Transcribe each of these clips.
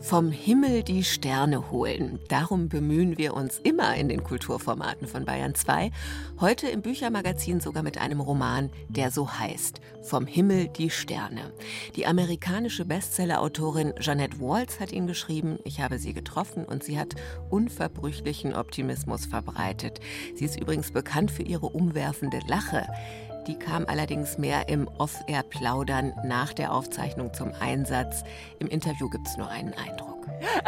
Vom Himmel die Sterne holen. Darum bemühen wir uns immer in den Kulturformaten von Bayern 2. Heute im Büchermagazin sogar mit einem Roman, der so heißt: Vom Himmel die Sterne. Die amerikanische Bestsellerautorin Jeanette Walls hat ihn geschrieben. Ich habe sie getroffen und sie hat unverbrüchlichen Optimismus verbreitet. Sie ist übrigens bekannt für ihre umwerfende Lache. Die kam allerdings mehr im Off-Air-Plaudern nach der Aufzeichnung zum Einsatz. Im Interview gibt es nur einen Eindruck.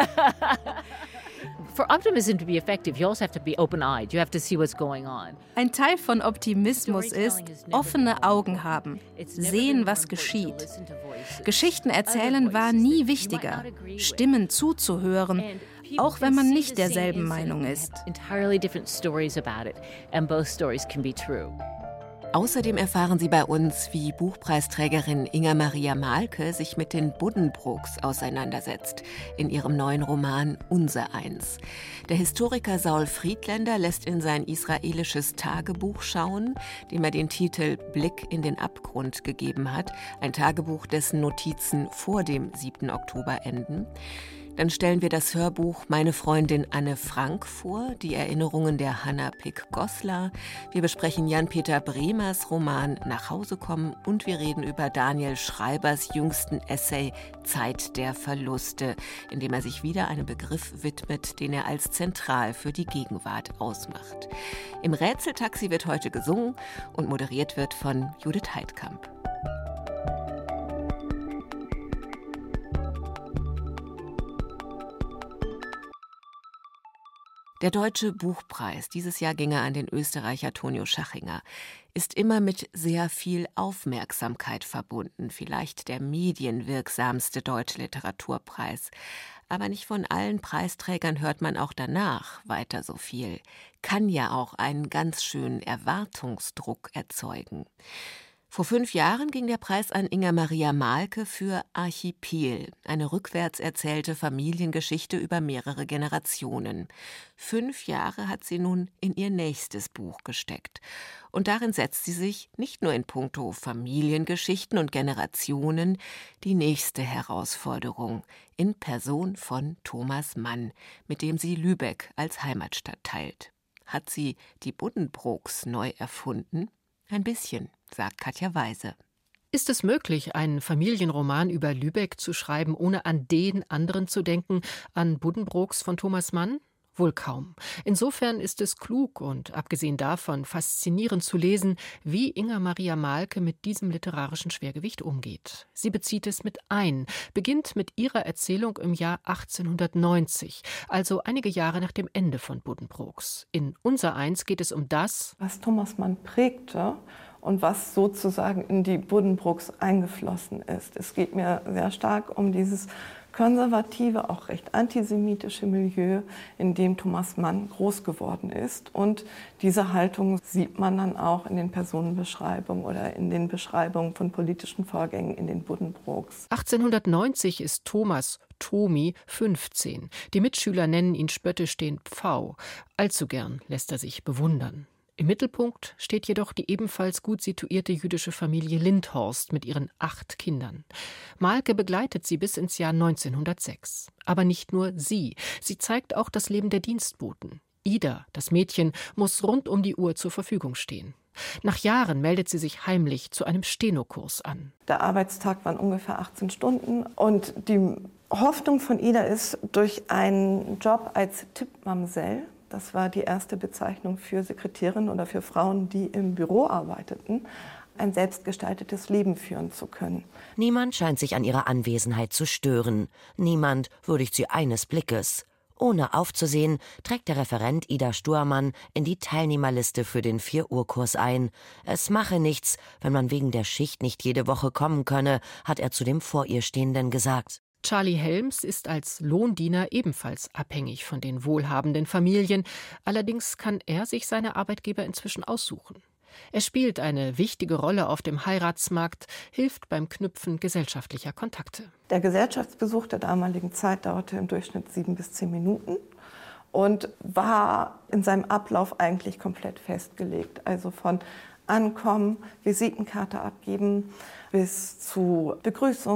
For optimism to be effective, you also have to be open-eyed. You have to see what's going on. Ein Teil von Optimismus ist, offene Augen haben, sehen, was geschieht. Geschichten erzählen war nie wichtiger, Stimmen zuzuhören, auch wenn man nicht derselben Meinung ist. Entirely different stories about it, and both stories can be true. Außerdem erfahren Sie bei uns, wie Buchpreisträgerin Inga-Maria Mahlke sich mit den Buddenbrooks auseinandersetzt in ihrem neuen Roman Unsereins. Der Historiker Saul Friedländer lässt in sein israelisches Tagebuch schauen, dem er den Titel Blick in den Abgrund gegeben hat, ein Tagebuch, dessen Notizen vor dem 7. Oktober enden. Dann stellen wir das Hörbuch Meine Freundin Anne Frank vor, die Erinnerungen der Hannah Pick-Goslar. Wir besprechen Jan-Peter Bremers Roman Nach Hause kommen und wir reden über Daniel Schreibers jüngsten Essay Zeit der Verluste, in dem er sich wieder einem Begriff widmet, den er als zentral für die Gegenwart ausmacht. Im Rätseltaxi wird heute gesungen und moderiert wird von Judith Heidkamp. Der Deutsche Buchpreis, dieses Jahr ging er an den Österreicher Tonio Schachinger, ist immer mit sehr viel Aufmerksamkeit verbunden. Vielleicht der medienwirksamste deutsche Literaturpreis. Aber nicht von allen Preisträgern hört man auch danach weiter so viel. Kann ja auch einen ganz schönen Erwartungsdruck erzeugen. Vor 5 Jahren ging der Preis an Inga-Maria Mahlke für Archipel, eine rückwärts erzählte Familiengeschichte über mehrere Generationen. 5 Jahre hat sie nun in ihr nächstes Buch gesteckt. Und darin setzt sie sich, nicht nur in puncto Familiengeschichten und Generationen, die nächste Herausforderung in Person von Thomas Mann, mit dem sie Lübeck als Heimatstadt teilt. Hat sie die Buddenbrooks neu erfunden? Ein bisschen, sagt Katja Weise. Ist es möglich, einen Familienroman über Lübeck zu schreiben, ohne an den anderen zu denken, an Buddenbrooks von Thomas Mann? Wohl kaum. Insofern ist es klug und abgesehen davon faszinierend zu lesen, wie Inga-Maria Mahlke mit diesem literarischen Schwergewicht umgeht. Sie bezieht es mit ein, beginnt mit ihrer Erzählung im Jahr 1890, also einige Jahre nach dem Ende von Buddenbrooks. In Unsereins geht es um das, was Thomas Mann prägte und was sozusagen in die Buddenbrooks eingeflossen ist. Es geht mir sehr stark um dieses konservative, auch recht antisemitische Milieu, in dem Thomas Mann groß geworden ist. Und diese Haltung sieht man dann auch in den Personenbeschreibungen oder in den Beschreibungen von politischen Vorgängen in den Buddenbrooks. 1890 ist Thomas Tomi 15. Die Mitschüler nennen ihn spöttisch den Pfau. Allzu gern lässt er sich bewundern. Im Mittelpunkt steht jedoch die ebenfalls gut situierte jüdische Familie Lindhorst mit ihren 8 Kindern. Mahlke begleitet sie bis ins Jahr 1906. Aber nicht nur sie. Sie zeigt auch das Leben der Dienstboten. Ida, das Mädchen, muss rund um die Uhr zur Verfügung stehen. Nach Jahren meldet sie sich heimlich zu einem Stenokurs an. Der Arbeitstag waren ungefähr 18 Stunden und die Hoffnung von Ida ist, durch einen Job als Tippmamsell, das war die erste Bezeichnung für Sekretärinnen oder für Frauen, die im Büro arbeiteten, ein selbstgestaltetes Leben führen zu können. Niemand scheint sich an ihrer Anwesenheit zu stören. Niemand würdigt sie eines Blickes. Ohne aufzusehen, trägt der Referent Ida Stuermann in die Teilnehmerliste für den 4-Uhr-Kurs ein. Es mache nichts, wenn man wegen der Schicht nicht jede Woche kommen könne, hat er zu dem vor ihr Stehenden gesagt. Charlie Helms ist als Lohndiener ebenfalls abhängig von den wohlhabenden Familien. Allerdings kann er sich seine Arbeitgeber inzwischen aussuchen. Er spielt eine wichtige Rolle auf dem Heiratsmarkt, hilft beim Knüpfen gesellschaftlicher Kontakte. Der Gesellschaftsbesuch der damaligen Zeit dauerte im Durchschnitt 7 bis 10 Minuten und war in seinem Ablauf eigentlich komplett festgelegt. Also von Ankommen, Visitenkarte abgeben bis zu Begrüßung,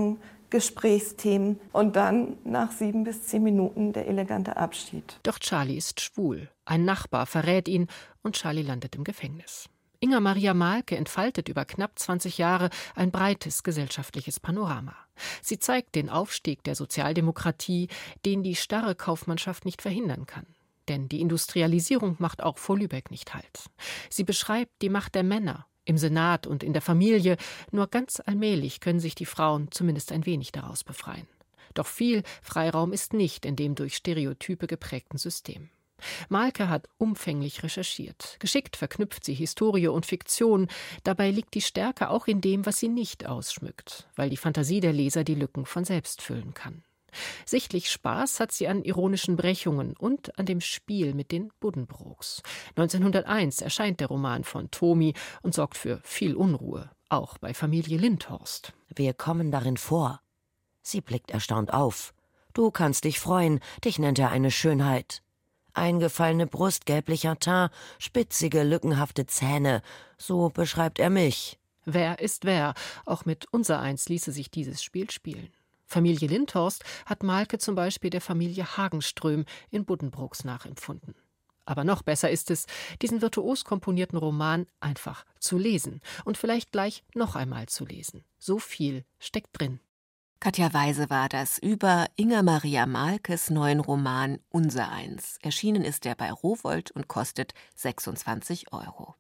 Gesprächsthemen und dann nach 7 bis 10 Minuten der elegante Abschied. Doch Charlie ist schwul. Ein Nachbar verrät ihn und Charlie landet im Gefängnis. Inger Maria Mahlke entfaltet über knapp 20 Jahre ein breites gesellschaftliches Panorama. Sie zeigt den Aufstieg der Sozialdemokratie, den die starre Kaufmannschaft nicht verhindern kann. Denn die Industrialisierung macht auch vor Lübeck nicht Halt. Sie beschreibt die Macht der Männer im Senat und in der Familie. Nur ganz allmählich können sich die Frauen zumindest ein wenig daraus befreien. Doch viel Freiraum ist nicht in dem durch Stereotype geprägten System. Mahlke hat umfänglich recherchiert. Geschickt verknüpft sie Historie und Fiktion. Dabei liegt die Stärke auch in dem, was sie nicht ausschmückt, weil die Fantasie der Leser die Lücken von selbst füllen kann. Sichtlich Spaß hat sie an ironischen Brechungen und an dem Spiel mit den Buddenbrooks. 1901 erscheint der Roman von Tomi und sorgt für viel Unruhe, auch bei Familie Lindhorst. Wir kommen darin vor. Sie blickt erstaunt auf. Du kannst dich freuen, dich nennt er eine Schönheit. Eingefallene Brust, gelblicher Teint, spitzige, lückenhafte Zähne. So beschreibt er mich. Wer ist wer? Auch mit Unsereins ließe sich dieses Spiel spielen. Familie Lindhorst hat Mahlke zum Beispiel der Familie Hagenström in Buddenbrooks nachempfunden. Aber noch besser ist es, diesen virtuos komponierten Roman einfach zu lesen und vielleicht gleich noch einmal zu lesen. So viel steckt drin. Katja Weise war das über Inger Maria Mahlkes neuen Roman Unsereins. Erschienen ist er bei Rowohlt und kostet 26 €.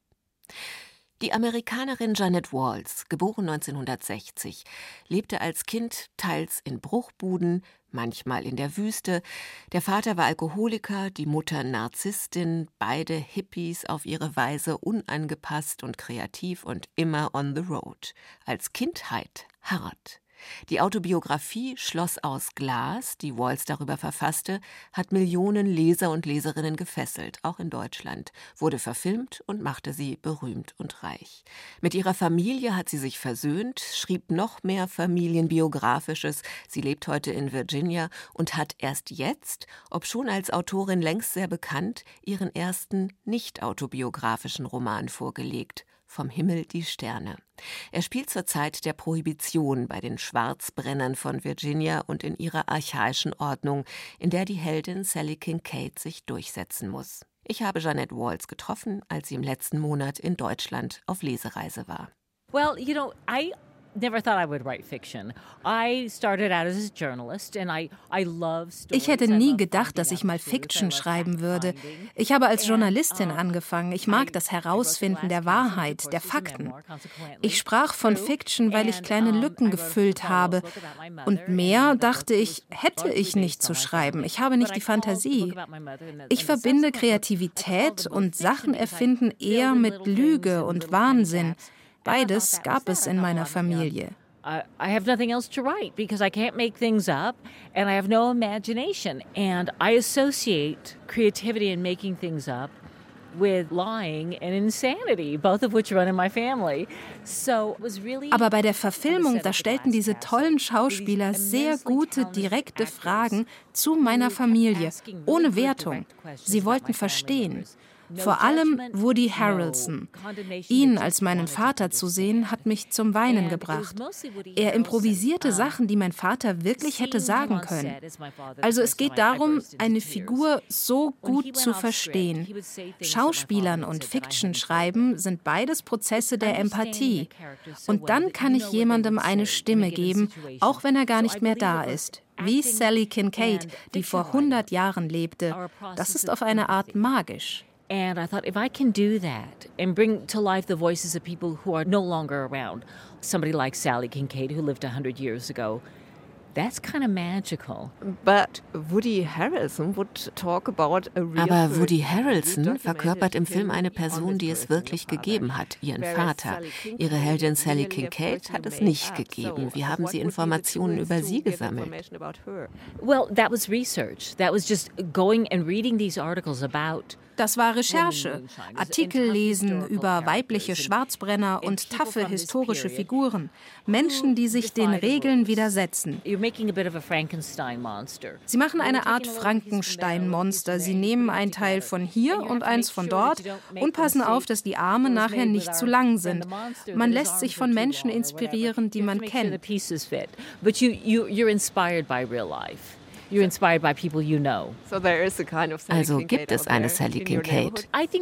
Die Amerikanerin Janet Walls, geboren 1960, lebte als Kind teils in Bruchbuden, manchmal in der Wüste. Der Vater war Alkoholiker, die Mutter Narzisstin, beide Hippies auf ihre Weise, unangepasst und kreativ und immer on the road. Als Kindheit hart. Die Autobiografie Schloss aus Glas, die Walls darüber verfasste, hat Millionen Leser und Leserinnen gefesselt, auch in Deutschland, wurde verfilmt und machte sie berühmt und reich. Mit ihrer Familie hat sie sich versöhnt, schrieb noch mehr Familienbiografisches. Sie lebt heute in Virginia und hat erst jetzt, obschon als Autorin längst sehr bekannt, ihren ersten nicht-autobiografischen Roman vorgelegt. Vom Himmel die Sterne. Er spielt zur Zeit der Prohibition bei den Schwarzbrennern von Virginia und in ihrer archaischen Ordnung, in der die Heldin Sally Kincaid sich durchsetzen muss. Ich habe Janet Walls getroffen, als sie im letzten Monat in Deutschland auf Lesereise war. Well, you know, I never thought I would write fiction. I started out as a journalist and I love stories. Ich hätte nie gedacht, dass ich mal Fiction schreiben würde. Ich habe als Journalistin angefangen. Ich mag das Herausfinden der Wahrheit, der Fakten. Ich sprach von Fiction, weil ich kleine Lücken gefüllt habe. Und mehr, dachte ich, hätte ich nicht zu schreiben. Ich habe nicht die Fantasie. Ich verbinde Kreativität und Sachen erfinden eher mit Lüge und Wahnsinn. Beides gab es in meiner Familie. I have nothing else to write because I can't make things up and I have no imagination. And I associate creativity and making things up with lying and insanity, both of which run in my family. So it was really. Aber bei der Verfilmung, da stellten diese tollen Schauspieler sehr gute, direkte Fragen zu meiner Familie, ohne Wertung. Sie wollten verstehen. Vor allem Woody Harrelson. Ihn als meinen Vater zu sehen, hat mich zum Weinen gebracht. Er improvisierte Sachen, die mein Vater wirklich hätte sagen können. Also es geht darum, eine Figur so gut zu verstehen. Schauspielern und Fiction schreiben sind beides Prozesse der Empathie. Und dann kann ich jemandem eine Stimme geben, auch wenn er gar nicht mehr da ist. Wie Sally Kincaid, die vor 100 Jahren lebte. Das ist auf eine Art magisch. And I thought, if I can do that and bring to life the voices of people who are no longer around, somebody like Sally Kincaid, who lived 100 years ago, that's kind of magical. But Woody Harrelson would talk about a real. Aber Woody Harrelson verkörpert im Film eine Person, die es wirklich gegeben hat, ihren Vater. Ihre Heldin Sally Kincaid hat es nicht gegeben. Wie haben Sie Informationen über sie gesammelt? Well, that was research. That was just going and reading these articles about. Das war Recherche, Artikel lesen über weibliche Schwarzbrenner und taffe historische Figuren, Menschen, die sich den Regeln widersetzen. Sie machen eine Art Frankenstein-Monster. Sie nehmen ein Teil von hier und eins von dort und passen auf, dass die Arme nachher nicht zu lang sind. Man lässt sich von Menschen inspirieren, die man kennt. Also gibt es eine Sally Kincaid.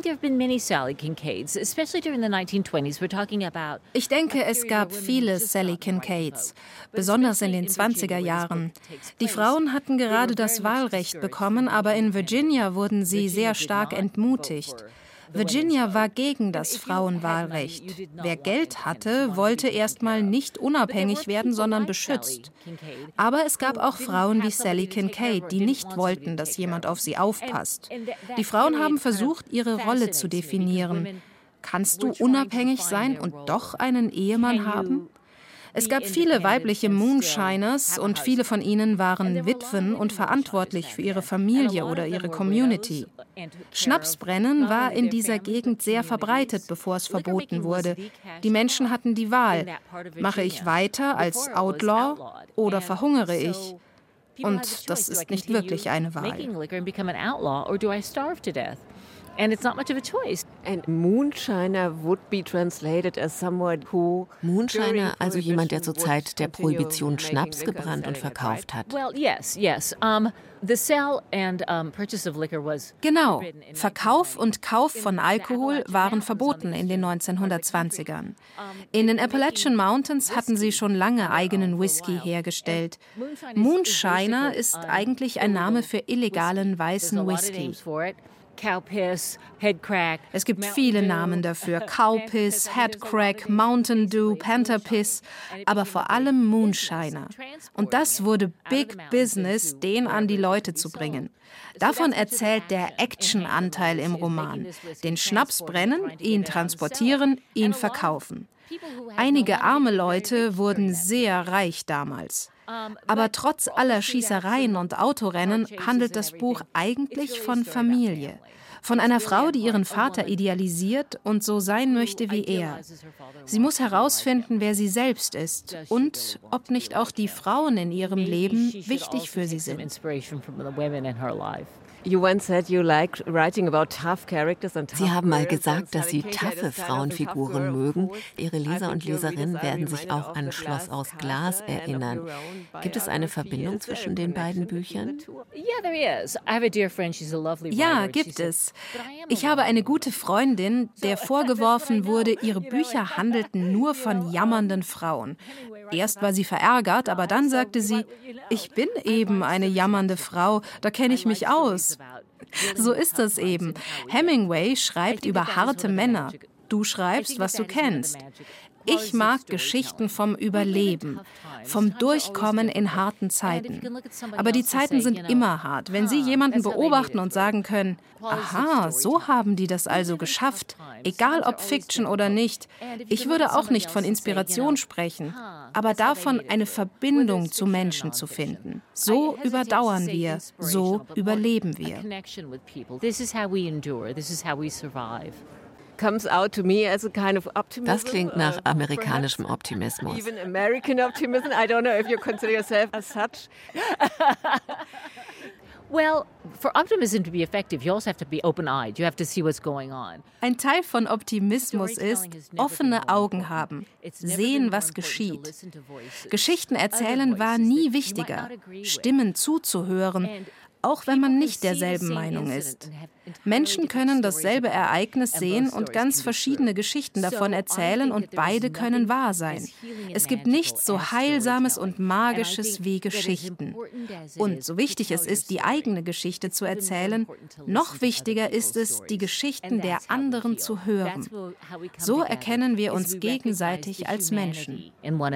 Ich denke, es gab viele Sally Kincaids, besonders in den 20er Jahren. Die Frauen hatten gerade das Wahlrecht bekommen, aber in Virginia wurden sie sehr stark entmutigt. Virginia war gegen das Frauenwahlrecht. Wer Geld hatte, wollte erstmal nicht unabhängig werden, sondern beschützt. Aber es gab auch Frauen wie Sally Kincaid, die nicht wollten, dass jemand auf sie aufpasst. Die Frauen haben versucht, ihre Rolle zu definieren. Kannst du unabhängig sein und doch einen Ehemann haben? Es gab viele weibliche Moonshiners und viele von ihnen waren Witwen und verantwortlich für ihre Familie oder ihre Community. Schnapsbrennen war in dieser Gegend sehr verbreitet, bevor es verboten wurde. Die Menschen hatten die Wahl: Mache ich weiter als Outlaw oder verhungere ich? Und das ist nicht wirklich eine Wahl. And it's not much of a choice. And moonshiner would be translated as someone who... Moonshiner, also jemand, der zur Zeit der Prohibition Schnaps gebrannt und verkauft hat. Well, yes. The sale and purchase of liquor was... Genau. Verkauf und Kauf von Alkohol waren verboten in den 1920ern. In den Appalachian Mountains hatten sie schon lange eigenen Whisky hergestellt. Moonshiner ist eigentlich ein Name für illegalen weißen Whisky. Cowpiss, Headcrack. Es gibt viele Namen dafür. Cowpiss, Headcrack, Mountain Dew, Pantherpiss, aber vor allem Moonshiner. Und das wurde Big Business, den an die Leute zu bringen. Davon erzählt der Action-Anteil im Roman. Den Schnaps brennen, ihn transportieren, ihn verkaufen. Einige arme Leute wurden sehr reich damals. Aber trotz aller Schießereien und Autorennen handelt das Buch eigentlich von Familie. Von einer Frau, die ihren Vater idealisiert und so sein möchte wie er. Sie muss herausfinden, wer sie selbst ist und ob nicht auch die Frauen in ihrem Leben wichtig für sie sind. You once said you like writing about tough characters and tough Sie haben mal girls, gesagt, dass and Sie Sally taffe Kincaid has kind of a Frauenfiguren tough girl, mögen. of course. Ihre Leser und I think you'll be Leserinnen the werden sich reminder auch of an the Schloss aus Glass Glas Castle and of erinnern. your own Gibt es eine biography. Verbindung Is there a zwischen den beiden connection Büchern? between the two? Yeah, there is. I have a dear friend. She's a lovely writer. Ja, and she gibt said, es. "But I am Ich a habe woman." eine gute Freundin, der vorgeworfen wurde, ihre Bücher handelten nur von jammernden Frauen. Erst war sie verärgert, aber dann sagte sie, ich bin eben eine jammernde Frau, da kenne ich mich aus. So ist es eben. Hemingway schreibt über harte Männer. Du schreibst, was du kennst. Ich mag Geschichten vom Überleben, vom Durchkommen in harten Zeiten. Aber die Zeiten sind immer hart. Wenn Sie jemanden beobachten und sagen können, aha, so haben die das also geschafft, egal ob Fiction oder nicht. Ich würde auch nicht von Inspiration sprechen, aber davon eine Verbindung zu Menschen zu finden. So überdauern wir, so überleben wir. This is how we endure. This is how we survive. Comes out to me as a kind of optimism. Das klingt nach amerikanischem Optimismus. Even American optimism. I don't know if you consider yourself as such. Well, for optimism to be effective, you also have to be open-eyed. You have to see what's going on. Ein Teil von Optimismus ist, offene Augen haben, sehen, was geschieht. Geschichten erzählen war nie wichtiger, Stimmen zuzuhören, auch wenn man nicht derselben Meinung ist. Menschen können dasselbe Ereignis sehen und ganz verschiedene Geschichten davon erzählen und beide können wahr sein. Es gibt nichts so Heilsames und Magisches wie Geschichten. Und so wichtig es ist, die eigene Geschichte zu erzählen, noch wichtiger ist es, die Geschichten der anderen zu hören. So erkennen wir uns gegenseitig als Menschen.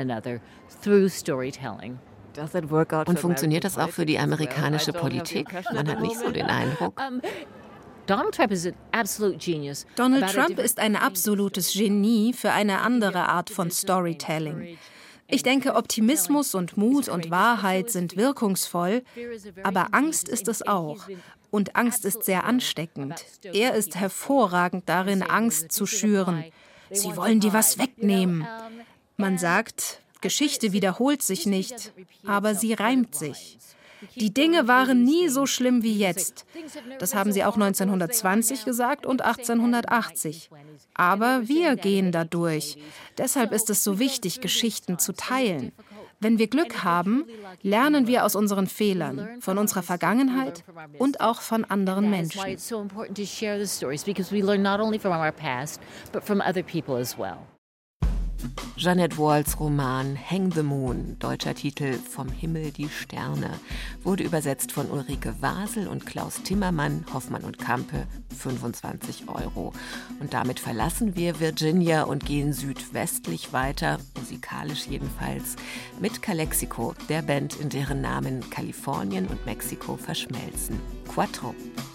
Und funktioniert das auch für die amerikanische Politik? Man hat nicht so den Eindruck. Donald Trump ist ein absolutes Genie für eine andere Art von Storytelling. Ich denke, Optimismus und Mut und Wahrheit sind wirkungsvoll, aber Angst ist es auch. Und Angst ist sehr ansteckend. Er ist hervorragend darin, Angst zu schüren. Sie wollen dir was wegnehmen. Man sagt, Geschichte wiederholt sich nicht, aber sie reimt sich. Die Dinge waren nie so schlimm wie jetzt. Das haben sie auch 1920 gesagt und 1880. Aber wir gehen da durch. Deshalb ist es so wichtig, Geschichten zu teilen. Wenn wir Glück haben, lernen wir aus unseren Fehlern, von unserer Vergangenheit und auch von anderen Menschen. Jeanette Walls Roman Hang the Moon, deutscher Titel Vom Himmel die Sterne, wurde übersetzt von Ulrike Wasel und Klaus Timmermann, Hoffmann und Campe, 25 €. Und damit verlassen wir Virginia und gehen südwestlich weiter, musikalisch jedenfalls, mit Calexico, der Band, in deren Namen Kalifornien und Mexiko verschmelzen. Cuatro.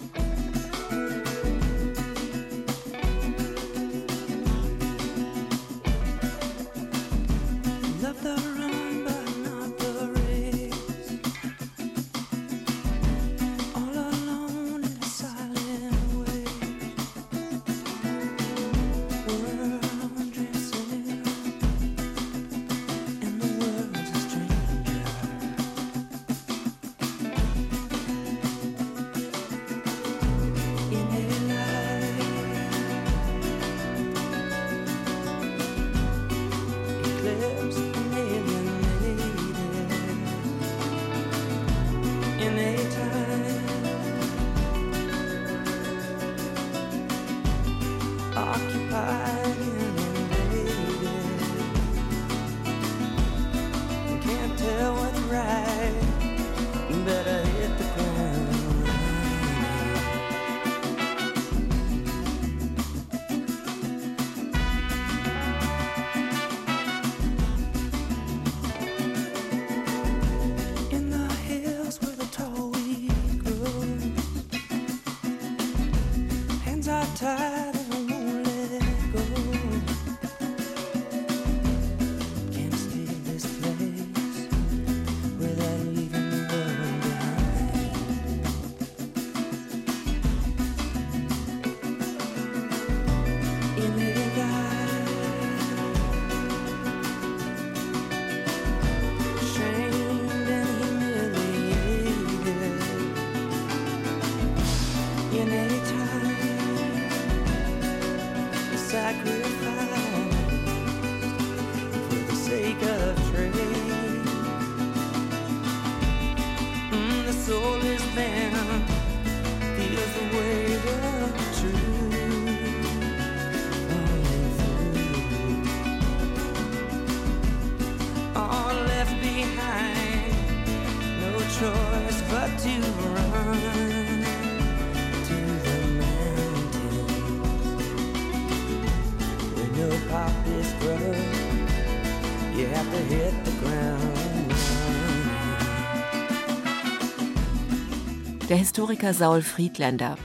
Der Historiker Saul Friedländer,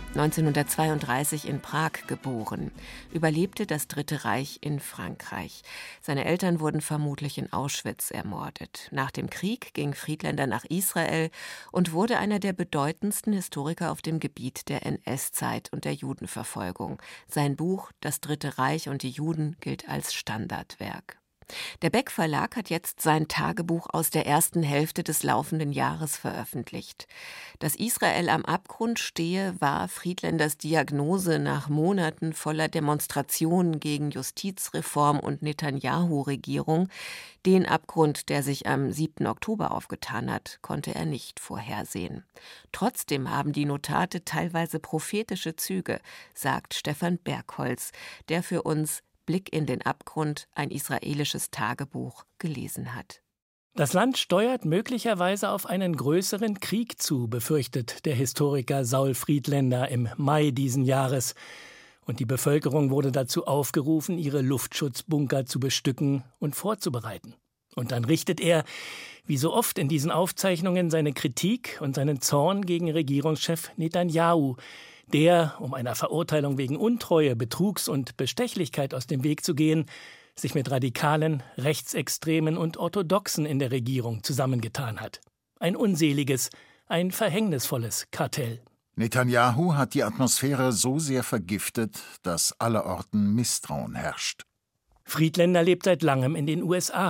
1932 in Prag geboren, überlebte das Dritte Reich in Frankreich. Seine Eltern wurden vermutlich in Auschwitz ermordet. Nach dem Krieg ging Friedländer nach Israel und wurde einer der bedeutendsten Historiker auf dem Gebiet der NS-Zeit und der Judenverfolgung. Sein Buch »Das Dritte Reich und die Juden« gilt als Standardwerk. Der Beck Verlag hat jetzt sein Tagebuch aus der ersten Hälfte des laufenden Jahres veröffentlicht. Dass Israel am Abgrund stehe, war Friedländers Diagnose nach Monaten voller Demonstrationen gegen Justizreform und Netanyahu-Regierung. Den Abgrund, der sich am 7. Oktober aufgetan hat, konnte er nicht vorhersehen. Trotzdem haben die Notate teilweise prophetische Züge, sagt Stefan Bergholz, der für uns Blick in den Abgrund, ein israelisches Tagebuch, gelesen hat. Das Land steuert möglicherweise auf einen größeren Krieg zu, befürchtet der Historiker Saul Friedländer im Mai diesen Jahres. Und die Bevölkerung wurde dazu aufgerufen, ihre Luftschutzbunker zu bestücken und vorzubereiten. Und dann richtet er, wie so oft in diesen Aufzeichnungen, seine Kritik und seinen Zorn gegen Regierungschef Netanyahu, der, um einer Verurteilung wegen Untreue, Betrugs und Bestechlichkeit aus dem Weg zu gehen, sich mit Radikalen, Rechtsextremen und Orthodoxen in der Regierung zusammengetan hat. Ein unseliges, ein verhängnisvolles Kartell. Netanyahu hat die Atmosphäre so sehr vergiftet, dass allerorten Misstrauen herrscht. Friedländer lebt seit langem in den USA.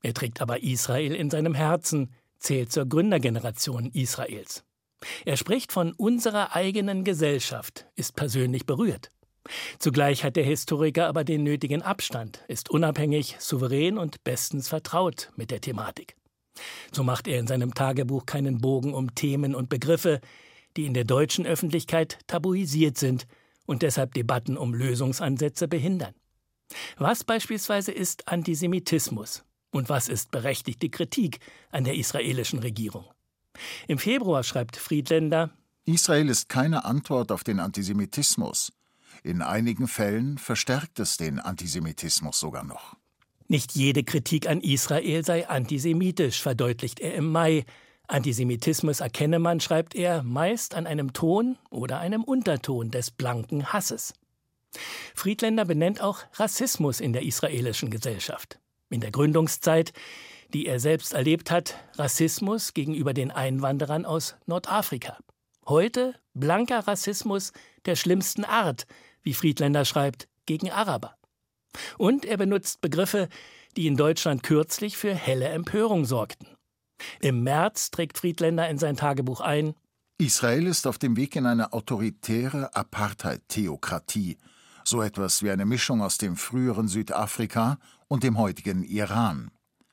Er trägt aber Israel in seinem Herzen, zählt zur Gründergeneration Israels. Er spricht von unserer eigenen Gesellschaft, ist persönlich berührt. Zugleich hat der Historiker aber den nötigen Abstand, ist unabhängig, souverän und bestens vertraut mit der Thematik. So macht er in seinem Tagebuch keinen Bogen um Themen und Begriffe, die in der deutschen Öffentlichkeit tabuisiert sind und deshalb Debatten um Lösungsansätze behindern. Was beispielsweise ist Antisemitismus und was ist berechtigte Kritik an der israelischen Regierung? Im Februar schreibt Friedländer: Israel ist keine Antwort auf den Antisemitismus. In einigen Fällen verstärkt es den Antisemitismus sogar noch. Nicht jede Kritik an Israel sei antisemitisch, verdeutlicht er im Mai. Antisemitismus erkenne man, schreibt er, meist an einem Ton oder einem Unterton des blanken Hasses. Friedländer benennt auch Rassismus in der israelischen Gesellschaft. In der Gründungszeit, die er selbst erlebt hat, Rassismus gegenüber den Einwanderern aus Nordafrika. Heute blanker Rassismus der schlimmsten Art, wie Friedländer schreibt, gegen Araber. Und er benutzt Begriffe, die in Deutschland kürzlich für helle Empörung sorgten. Im März trägt Friedländer in sein Tagebuch ein: Israel ist auf dem Weg in eine autoritäre Apartheid-Theokratie, so etwas wie eine Mischung aus dem früheren Südafrika und dem heutigen Iran.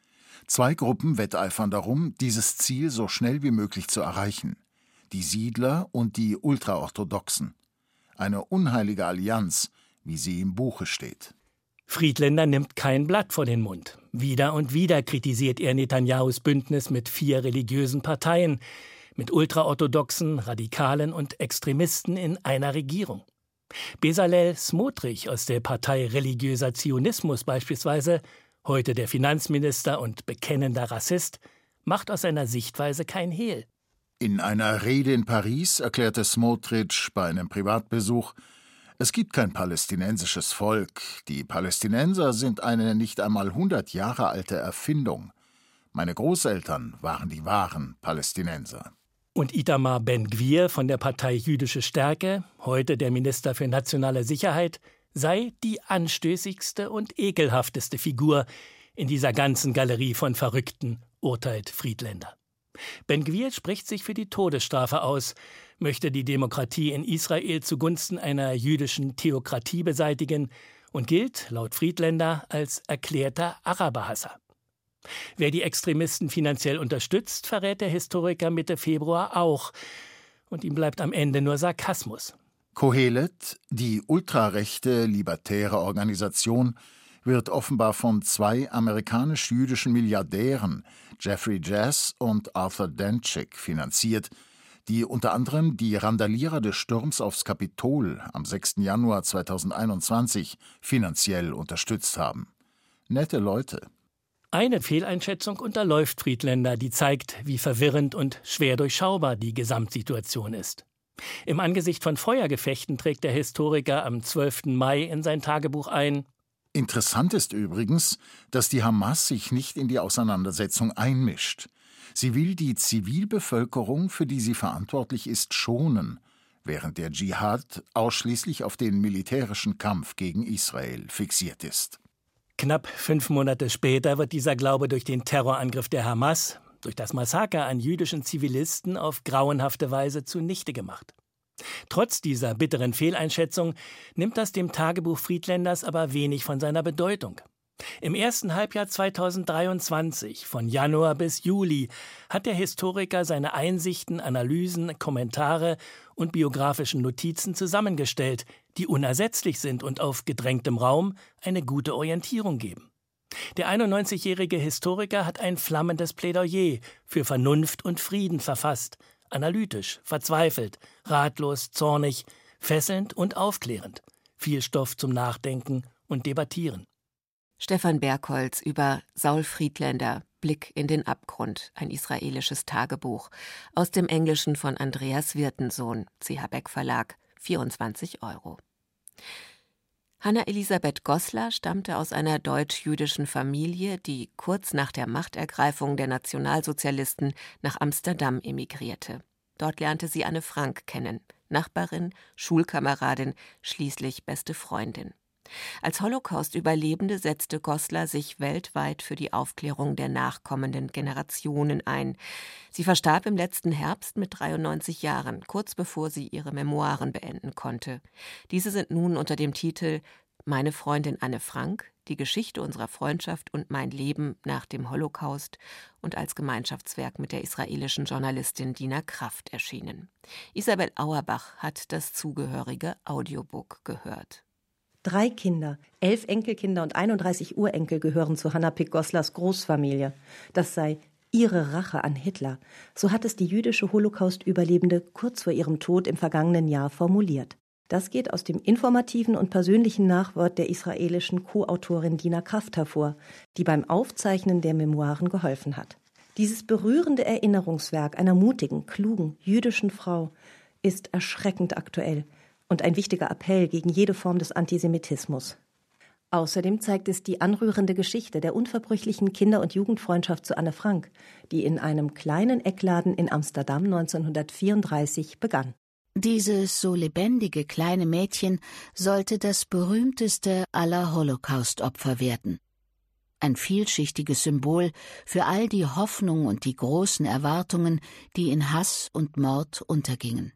2 Gruppen wetteifern darum, dieses Ziel so schnell wie möglich zu erreichen: die Siedler und die Ultraorthodoxen. Eine unheilige Allianz, wie sie im Buche steht. Friedländer nimmt kein Blatt vor den Mund. Wieder und wieder kritisiert er Netanyahus Bündnis mit 4 religiösen Parteien, mit Ultraorthodoxen, Radikalen und Extremisten in einer Regierung. Bezalel Smotrich aus der Partei Religiöser Zionismus beispielsweise, heute der Finanzminister und bekennender Rassist, macht aus seiner Sichtweise kein Hehl. In einer Rede in Paris erklärte Smotrich bei einem Privatbesuch: Es gibt kein palästinensisches Volk. Die Palästinenser sind eine nicht einmal 100 Jahre alte Erfindung. Meine Großeltern waren die wahren Palästinenser. Und Itamar Ben-Gvir von der Partei Jüdische Stärke, heute der Minister für nationale Sicherheit, sei die anstößigste und ekelhafteste Figur in dieser ganzen Galerie von Verrückten, urteilt Friedländer. Ben-Gvir spricht sich für die Todesstrafe aus, möchte die Demokratie in Israel zugunsten einer jüdischen Theokratie beseitigen und gilt, laut Friedländer, als erklärter Araberhasser. Wer die Extremisten finanziell unterstützt, verrät der Historiker Mitte Februar auch. Und ihm bleibt am Ende nur Sarkasmus. Kohelet, die ultrarechte, libertäre Organisation, wird offenbar von 2 amerikanisch-jüdischen Milliardären, Jeffrey Jazz und Arthur Danzig, finanziert, die unter anderem die Randalierer des Sturms aufs Kapitol am 6. Januar 2021 finanziell unterstützt haben. Nette Leute. Eine Fehleinschätzung unterläuft Friedländer, die zeigt, wie verwirrend und schwer durchschaubar die Gesamtsituation ist. Im Angesicht von Feuergefechten trägt der Historiker am 12. Mai in sein Tagebuch ein: Interessant ist übrigens, dass die Hamas sich nicht in die Auseinandersetzung einmischt. Sie will die Zivilbevölkerung, für die sie verantwortlich ist, schonen, während der Dschihad ausschließlich auf den militärischen Kampf gegen Israel fixiert ist. Knapp 5 Monate später wird dieser Glaube durch den Terrorangriff der Hamas, durch das Massaker an jüdischen Zivilisten auf grauenhafte Weise zunichte gemacht. Trotz dieser bitteren Fehleinschätzung nimmt das dem Tagebuch Friedländers aber wenig von seiner Bedeutung. Im ersten Halbjahr 2023, von Januar bis Juli, hat der Historiker seine Einsichten, Analysen, Kommentare und biografischen Notizen zusammengestellt, die unersetzlich sind und auf gedrängtem Raum eine gute Orientierung geben. Der 91-jährige Historiker hat ein flammendes Plädoyer für Vernunft und Frieden verfasst, analytisch, verzweifelt, ratlos, zornig, fesselnd und aufklärend. Viel Stoff zum Nachdenken und Debattieren. Stefan Bergholz über Saul Friedländer, Blick in den Abgrund, ein israelisches Tagebuch. Aus dem Englischen von Andreas Wirtensohn, CH Beck Verlag, 24 €. Hanna Elisabeth Goslar stammte aus einer deutsch-jüdischen Familie, die kurz nach der Machtergreifung der Nationalsozialisten nach Amsterdam emigrierte. Dort lernte sie Anne Frank kennen, Nachbarin, Schulkameradin, schließlich beste Freundin. Als Holocaust-Überlebende setzte Goslar sich weltweit für die Aufklärung der nachkommenden Generationen ein. Sie verstarb im letzten Herbst mit 93 Jahren, kurz bevor sie ihre Memoiren beenden konnte. Diese sind nun unter dem Titel »Meine Freundin Anne Frank, die Geschichte unserer Freundschaft und mein Leben nach dem Holocaust« und als Gemeinschaftswerk mit der israelischen Journalistin Dina Kraft erschienen. Isabel Auerbach hat das zugehörige Audiobook gehört. 3 Kinder, 11 Enkelkinder und 31 Urenkel gehören zu Hannah Pick Goslars Großfamilie. Das sei ihre Rache an Hitler. So hat es die jüdische Holocaust-Überlebende kurz vor ihrem Tod im vergangenen Jahr formuliert. Das geht aus dem informativen und persönlichen Nachwort der israelischen Co-Autorin Dina Kraft hervor, die beim Aufzeichnen der Memoiren geholfen hat. Dieses berührende Erinnerungswerk einer mutigen, klugen, jüdischen Frau ist erschreckend aktuell und ein wichtiger Appell gegen jede Form des Antisemitismus. Außerdem zeigt es die anrührende Geschichte der unverbrüchlichen Kinder- und Jugendfreundschaft zu Anne Frank, die in einem kleinen Eckladen in Amsterdam 1934 begann. Dieses so lebendige kleine Mädchen sollte das berühmteste aller Holocaust-Opfer werden. Ein vielschichtiges Symbol für all die Hoffnung und die großen Erwartungen, die in Hass und Mord untergingen.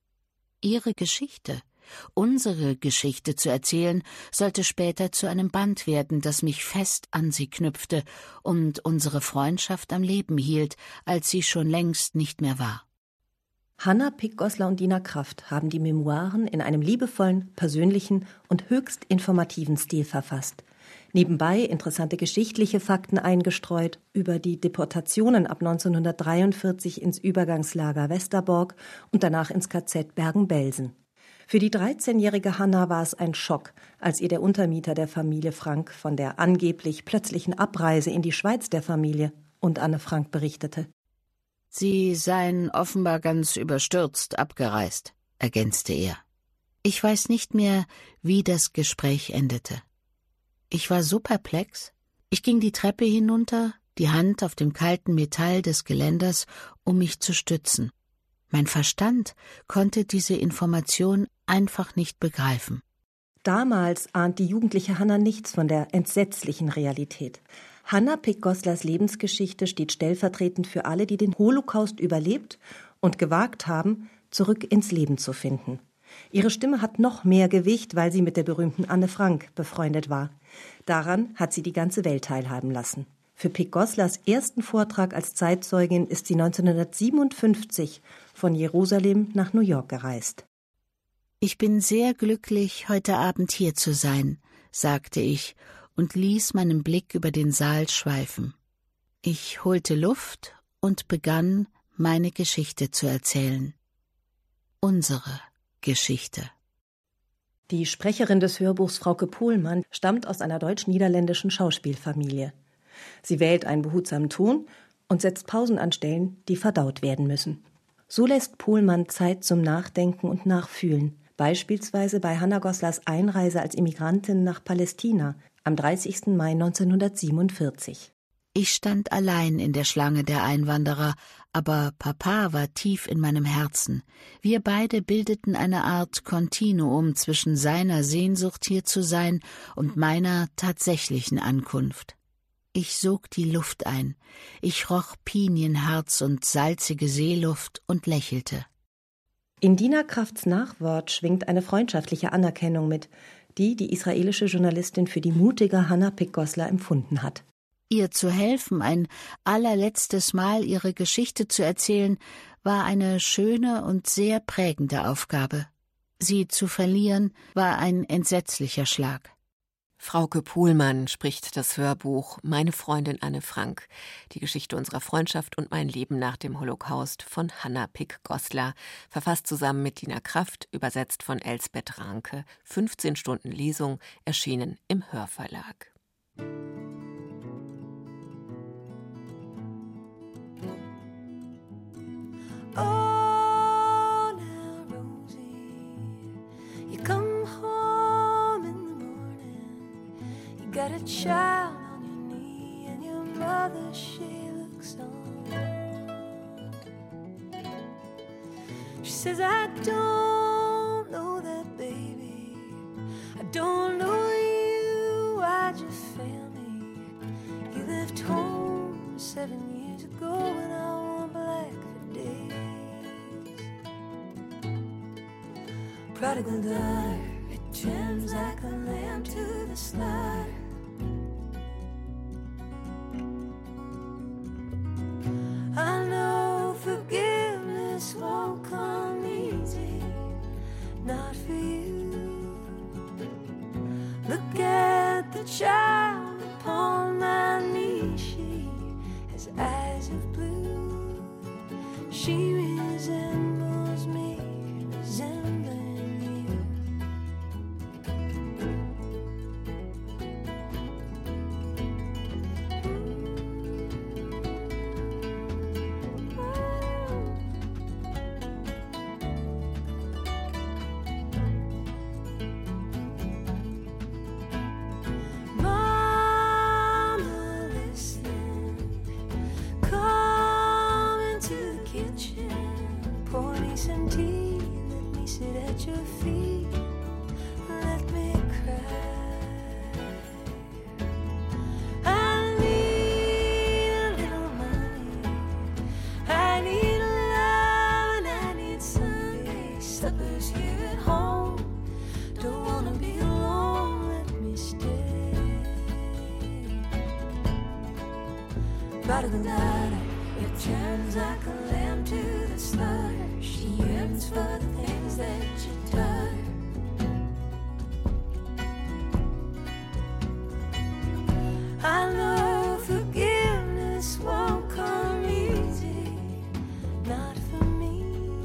Ihre Geschichte, unsere Geschichte zu erzählen, sollte später zu einem Band werden, das mich fest an sie knüpfte und unsere Freundschaft am Leben hielt, als sie schon längst nicht mehr war. Hannah Pick Goslar und Dina Kraft haben die Memoiren in einem liebevollen, persönlichen und höchst informativen Stil verfasst. Nebenbei interessante geschichtliche Fakten eingestreut über die Deportationen ab 1943 ins Übergangslager Westerbork und danach ins KZ Bergen-Belsen. Für die 13-jährige Hannah war es ein Schock, als ihr der Untermieter der Familie Frank von der angeblich plötzlichen Abreise in die Schweiz der Familie und Anne Frank berichtete. Sie seien offenbar ganz überstürzt abgereist, ergänzte er. Ich weiß nicht mehr, wie das Gespräch endete. Ich war so perplex. Ich ging die Treppe hinunter, die Hand auf dem kalten Metall des Geländers, um mich zu stützen. Mein Verstand konnte diese Information einfach nicht begreifen. Damals ahnt die jugendliche Hannah nichts von der entsetzlichen Realität. Hannah Pick Goslars Lebensgeschichte steht stellvertretend für alle, die den Holocaust überlebt und gewagt haben, zurück ins Leben zu finden. Ihre Stimme hat noch mehr Gewicht, weil sie mit der berühmten Anne Frank befreundet war. Daran hat sie die ganze Welt teilhaben lassen. Für Pick Goslars ersten Vortrag als Zeitzeugin ist sie 1957 von Jerusalem nach New York gereist. Ich bin sehr glücklich, heute Abend hier zu sein, sagte ich und ließ meinen Blick über den Saal schweifen. Ich holte Luft und begann, meine Geschichte zu erzählen. Unsere Geschichte. Die Sprecherin des Hörbuchs Frauke Pohlmann stammt aus einer deutsch-niederländischen Schauspielfamilie. Sie wählt einen behutsamen Ton und setzt Pausen an Stellen, die verdaut werden müssen. So lässt Pohlmann Zeit zum Nachdenken und Nachfühlen, beispielsweise bei Hannah Goslars Einreise als Immigrantin nach Palästina am 30. Mai 1947. Ich stand allein in der Schlange der Einwanderer, aber Papa war tief in meinem Herzen. Wir beide bildeten eine Art Kontinuum zwischen seiner Sehnsucht, hier zu sein, und meiner tatsächlichen Ankunft. Ich sog die Luft ein, ich roch Pinienharz und salzige Seeluft und lächelte. In Dina Krafts Nachwort schwingt eine freundschaftliche Anerkennung mit, die die israelische Journalistin für die mutige Hannah Pick Goslar empfunden hat. Ihr zu helfen, ein allerletztes Mal ihre Geschichte zu erzählen, war eine schöne und sehr prägende Aufgabe. Sie zu verlieren, war ein entsetzlicher Schlag. Frauke Pohlmann spricht das Hörbuch »Meine Freundin Anne Frank«, die Geschichte unserer Freundschaft und mein Leben nach dem Holocaust von Hannah Pick Goslar, verfasst zusammen mit Dina Kraft, übersetzt von Elsbeth Ranke, 15 Stunden Lesung, erschienen im Hörverlag. Oh, now, Rosie, you come home in the morning. You got a child on your knee, and your mother, she looks on. She says, I don't know that baby, I don't know you. Prodigal daughter returns like a lamb to the slaughter. I know forgiveness won't come easy, not for you. Look at the child upon my knee. She has eyes of blue. She resembles me, resembling you. Prodigal daughter returns like a lamb to the slaughter. She yearns for the things that you taught her. I know forgiveness won't come easy, not for me.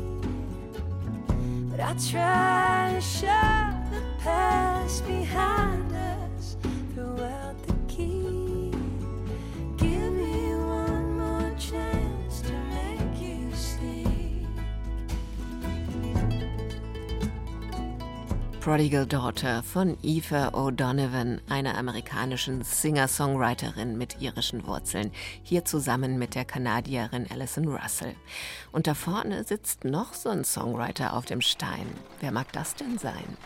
But I try to shove the past behind us throughout the key. Give me one more chance to make you see. Prodigal Daughter von Aoife O'Donovan, einer amerikanischen Singer-Songwriterin mit irischen Wurzeln, hier zusammen mit der Kanadierin Alison Russell. Und da vorne sitzt noch so ein Songwriter auf dem Stein. Wer mag das denn sein?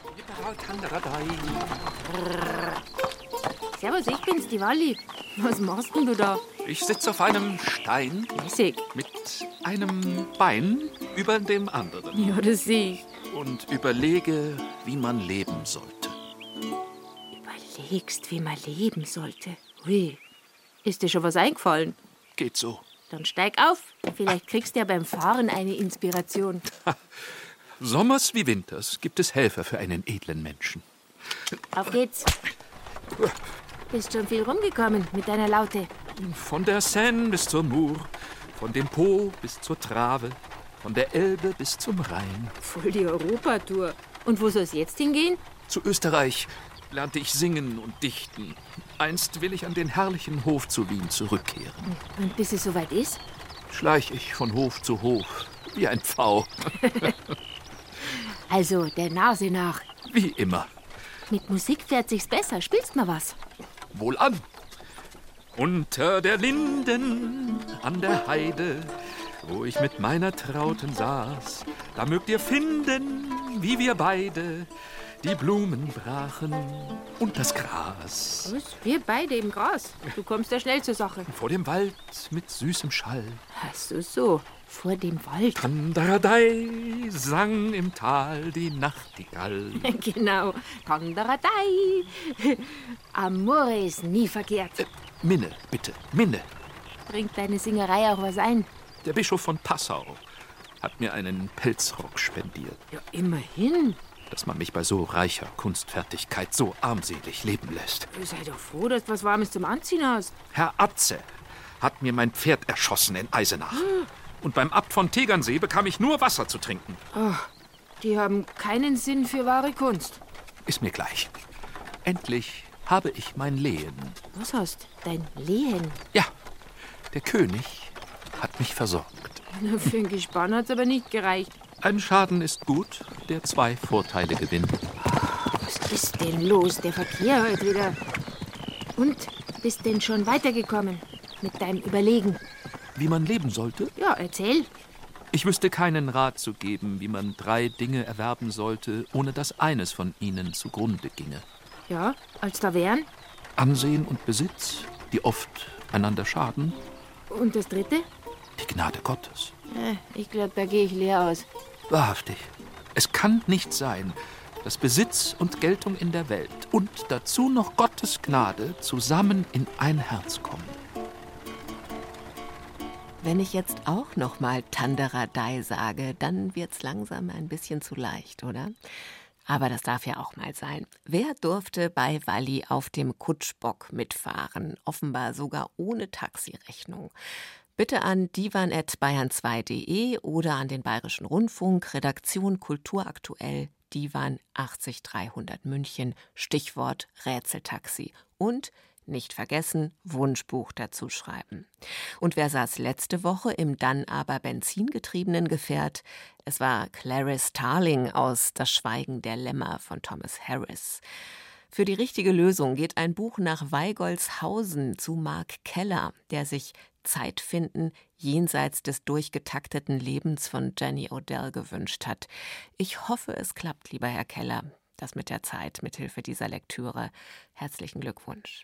Servus, ich bin's, die Walli. Was machst denn du da? Ich sitze auf einem Stein Lässig. mit einem Bein über dem anderen. Ja, das sehe ich. Und überlege, wie man leben sollte. Überlegst, wie man leben sollte. Ui, ist dir schon was eingefallen? Geht so. Dann steig auf. Vielleicht kriegst du ja beim Fahren eine Inspiration. Sommers wie Winters gibt es Helfer für einen edlen Menschen. Auf geht's. Bist schon viel rumgekommen mit deiner Laute. Von der Seine bis zur Mur, von dem Po bis zur Trave, von der Elbe bis zum Rhein. Voll die Europatour. Und wo soll's jetzt hingehen? Zu Österreich lernte ich singen und dichten. Einst will ich an den herrlichen Hof zu Wien zurückkehren. Und bis es soweit ist? Schleich ich von Hof zu Hof, wie ein Pfau. Also der Nase nach. Wie immer. Mit Musik fährt sich's besser. Spielst mal was? Wohlan. Unter der Linden an der Heide, wo ich mit meiner Trauten saß, da mögt ihr finden, wie wir beide die Blumen brachen und das Gras. Was? Wir beide im Gras? Du kommst ja schnell zur Sache. Vor dem Wald mit süßem Schall. Ach so, vor dem Wald. Kandaradei sang im Tal die Nachtigall. Genau, Kandaradei. Amore ist nie verkehrt. Minne, bitte, Minne. Bringt deine Singerei auch was ein? Der Bischof von Passau hat mir einen Pelzrock spendiert. Ja, immerhin. Dass man mich bei so reicher Kunstfertigkeit so armselig leben lässt. Sei doch froh, dass du was Warmes zum Anziehen hast. Herr Atze hat mir mein Pferd erschossen in Eisenach. Und beim Abt von Tegernsee bekam ich nur Wasser zu trinken. Oh, die haben keinen Sinn für wahre Kunst. Ist mir gleich. Endlich habe ich mein Lehen. Was hast? Dein Lehen? Ja, der König hat mich versorgt. Na, für ein Gespann hat's aber nicht gereicht. Ein Schaden ist gut, der 2 Vorteile gewinnt. Was ist denn los? Der Verkehr heute wieder. Und? Bist denn schon weitergekommen mit deinem Überlegen? Wie man leben sollte? Ja, erzähl. Ich wüsste keinen Rat zu geben, wie man 3 Dinge erwerben sollte, ohne dass eines von ihnen zugrunde ginge. Ja, als da wären? Ansehen und Besitz, die oft einander schaden. Und das 3.? Die Gnade Gottes. Ich glaube, da gehe ich leer aus. Wahrhaftig. Es kann nicht sein, dass Besitz und Geltung in der Welt und dazu noch Gottes Gnade zusammen in ein Herz kommen. Wenn ich jetzt auch noch mal Tanderadei sage, dann wird's langsam ein bisschen zu leicht, oder? Aber das darf ja auch mal sein. Wer durfte bei Walli auf dem Kutschbock mitfahren? Offenbar sogar ohne Taxirechnung. Bitte an divan@bayern2.de oder an den Bayerischen Rundfunk, Redaktion Kulturaktuell, Divan 80300 München, Stichwort Rätseltaxi. Und nicht vergessen, Wunschbuch dazu schreiben. Und wer saß letzte Woche im dann aber benzingetriebenen Gefährt? Es war Clarice Starling aus Das Schweigen der Lämmer von Thomas Harris. Für die richtige Lösung geht ein Buch nach Weigolshausen zu Mark Keller, der sich Zeit finden jenseits des durchgetakteten Lebens von Jenny Odell gewünscht hat. Ich hoffe, es klappt, lieber Herr Keller, das mit der Zeit, mithilfe dieser Lektüre. Herzlichen Glückwunsch.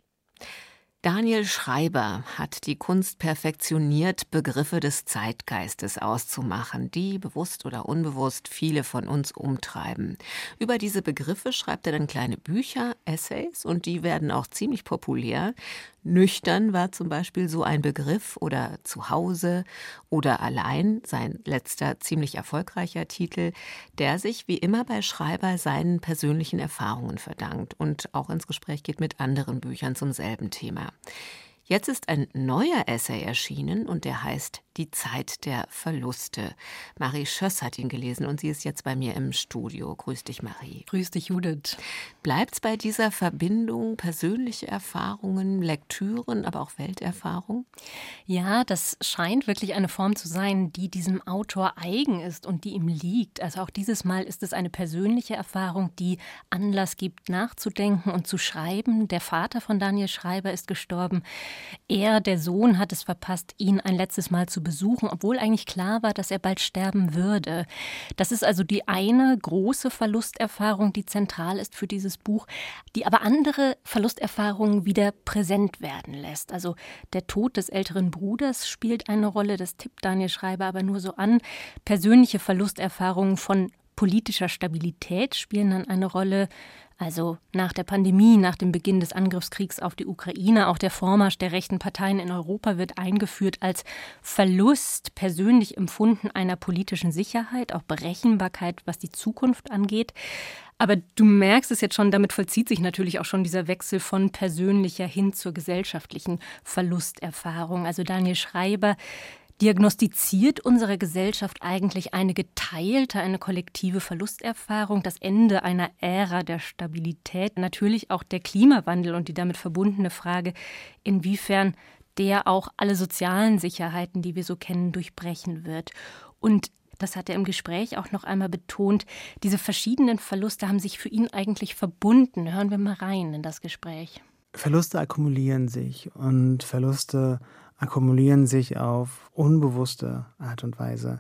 Daniel Schreiber hat die Kunst perfektioniert, Begriffe des Zeitgeistes auszumachen, die, bewusst oder unbewusst, viele von uns umtreiben. Über diese Begriffe schreibt er dann kleine Bücher, Essays, und die werden auch ziemlich populär. Nüchtern war zum Beispiel so ein Begriff, oder Zuhause oder Allein, sein letzter ziemlich erfolgreicher Titel, der sich wie immer bei Schreiber seinen persönlichen Erfahrungen verdankt und auch ins Gespräch geht mit anderen Büchern zum selben Thema. Jetzt ist ein neuer Essay erschienen und der heißt Die Zeit der Verluste. Marie Schöss hat ihn gelesen und sie ist jetzt bei mir im Studio. Grüß dich, Marie. Grüß dich, Judith. Bleibt's bei dieser Verbindung persönliche Erfahrungen, Lektüren, aber auch Welterfahrung? Ja, das scheint wirklich eine Form zu sein, die diesem Autor eigen ist und die ihm liegt. Also auch dieses Mal ist es eine persönliche Erfahrung, die Anlass gibt, nachzudenken und zu schreiben. Der Vater von Daniel Schreiber ist gestorben. Er, der Sohn, hat es verpasst, ihn ein letztes Mal zu besuchen, obwohl eigentlich klar war, dass er bald sterben würde. Das ist also die eine große Verlusterfahrung, die zentral ist für dieses Buch, die aber andere Verlusterfahrungen wieder präsent werden lässt. Also der Tod des älteren Bruders spielt eine Rolle, das tippt Daniel Schreiber aber nur so an. Persönliche Verlusterfahrungen von politischer Stabilität spielen dann eine Rolle. Also nach der Pandemie, nach dem Beginn des Angriffskriegs auf die Ukraine, auch der Vormarsch der rechten Parteien in Europa wird eingeführt als Verlust persönlich empfunden einer politischen Sicherheit, auch Berechenbarkeit, was die Zukunft angeht. Aber du merkst es jetzt schon, damit vollzieht sich natürlich auch schon dieser Wechsel von persönlicher hin zur gesellschaftlichen Verlusterfahrung. Also Daniel Schreiber diagnostiziert unsere Gesellschaft eigentlich eine geteilte, eine kollektive Verlusterfahrung, das Ende einer Ära der Stabilität, natürlich auch der Klimawandel und die damit verbundene Frage, inwiefern der auch alle sozialen Sicherheiten, die wir so kennen, durchbrechen wird. Und das hat er im Gespräch auch noch einmal betont, diese verschiedenen Verluste haben sich für ihn eigentlich verbunden. Hören wir mal rein in das Gespräch. Verluste akkumulieren sich und Verluste akkumulieren sich auf unbewusste Art und Weise.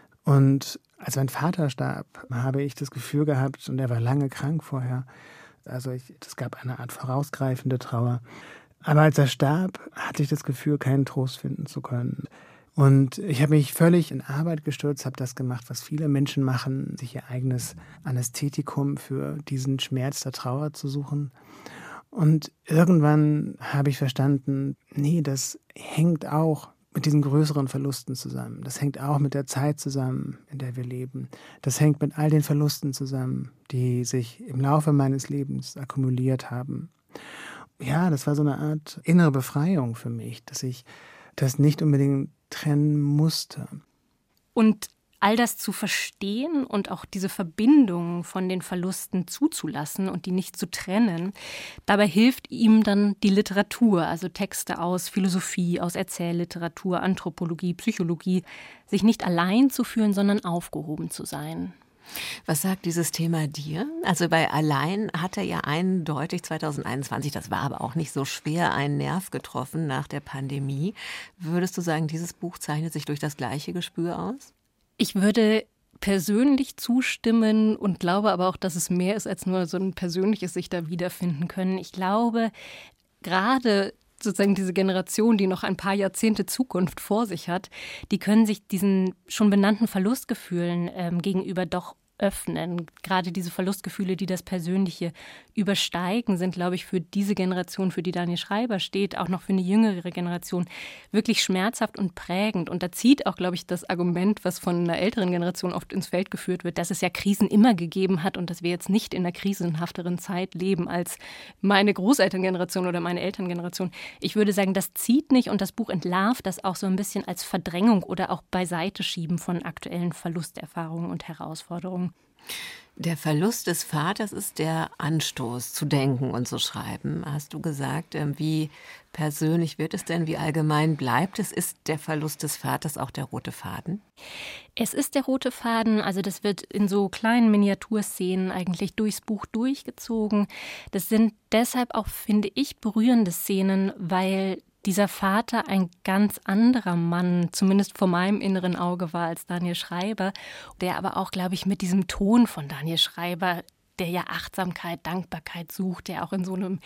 Und als mein Vater starb, habe ich das Gefühl gehabt, und er war lange krank vorher, also es gab eine Art vorausgreifende Trauer. Aber als er starb, hatte ich das Gefühl, keinen Trost finden zu können. Und ich habe mich völlig in Arbeit gestürzt, habe das gemacht, was viele Menschen machen, sich ihr eigenes Anästhetikum für diesen Schmerz der Trauer zu suchen. Und irgendwann habe ich verstanden, nee, das hängt auch mit diesen größeren Verlusten zusammen. Das hängt auch mit der Zeit zusammen, in der wir leben. Das hängt mit all den Verlusten zusammen, die sich im Laufe meines Lebens akkumuliert haben. Ja, das war so eine Art innere Befreiung für mich, dass ich das nicht unbedingt trennen musste. Und all das zu verstehen und auch diese Verbindung von den Verlusten zuzulassen und die nicht zu trennen, dabei hilft ihm dann die Literatur, also Texte aus Philosophie, aus Erzählliteratur, Anthropologie, Psychologie, sich nicht allein zu fühlen, sondern aufgehoben zu sein. Was sagt dieses Thema dir? Also bei Allein hat er ja eindeutig 2021, das war aber auch nicht so schwer, einen Nerv getroffen nach der Pandemie. Würdest du sagen, dieses Buch zeichnet sich durch das gleiche Gespür aus? Ich würde persönlich zustimmen und glaube aber auch, dass es mehr ist als nur so ein persönliches sich da wiederfinden können. Ich glaube, gerade sozusagen diese Generation, die noch ein paar Jahrzehnte Zukunft vor sich hat, die können sich diesen schon benannten Verlustgefühlen gegenüber doch öffnen. Gerade diese Verlustgefühle, die das Persönliche übersteigen, sind, glaube ich, für diese Generation, für die Daniel Schreiber steht, auch noch für eine jüngere Generation, wirklich schmerzhaft und prägend. Und da zieht auch, glaube ich, das Argument, was von einer älteren Generation oft ins Feld geführt wird, dass es ja Krisen immer gegeben hat und dass wir jetzt nicht in einer krisenhafteren Zeit leben als meine Großelterngeneration oder meine Elterngeneration. Ich würde sagen, das zieht nicht und das Buch entlarvt das auch so ein bisschen als Verdrängung oder auch Beiseiteschieben von aktuellen Verlusterfahrungen und Herausforderungen. Der Verlust des Vaters ist der Anstoß zu denken und zu schreiben, hast du gesagt. Wie persönlich wird es denn, wie allgemein bleibt es? Ist der Verlust des Vaters auch der rote Faden? Es ist der rote Faden, also das wird in so kleinen Miniaturszenen eigentlich durchs Buch durchgezogen. Das sind deshalb auch, finde ich, berührende Szenen, weil dieser Vater ein ganz anderer Mann, zumindest vor meinem inneren Auge war, als Daniel Schreiber, der aber auch, glaube ich, mit diesem Ton von Daniel Schreiber, der ja Achtsamkeit, Dankbarkeit sucht, der auch in so einem